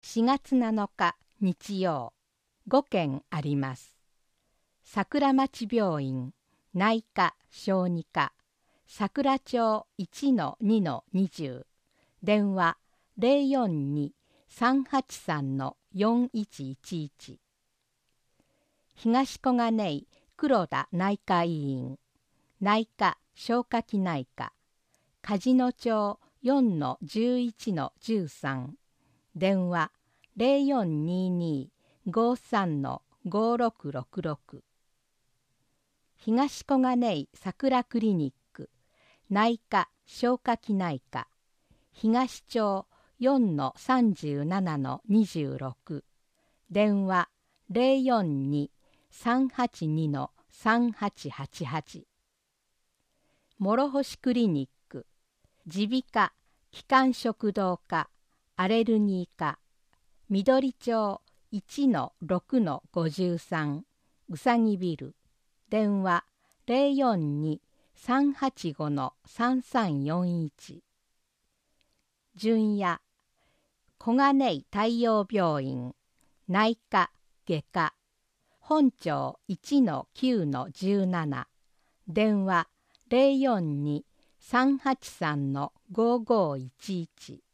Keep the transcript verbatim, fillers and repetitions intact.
しがつなのか日曜、ごけんあります。桜町病院、内科・小児科、桜町 いちのにのにじゅう、電話 ゼロよんに さんはちさん よんいちいちいち。東小金井黒田内科医院、内科・消化器内科、梶野町 よんのじゅういちのじゅうさん、電話 ゼロよんにに ごさんのごろくろくろく。東小金井桜クリニック、内科・消化器内科、東町 よんのさんじゅうななのにじゅうろく、電話 ゼロよんに さんはちにのさんはちはちはち。諸星クリニック、耳鼻科・気管食道科、アレルギー科、緑町 いちのろくのごじゅうさん、うさぎビル、電話 ゼロよんに さんはちごのさんさんよんいち。純也、小金井太陽病院、内科・外科、本町 いちのきゅうのじゅうなな、電話 ゼロよんに さんはちさんのごごいちいち。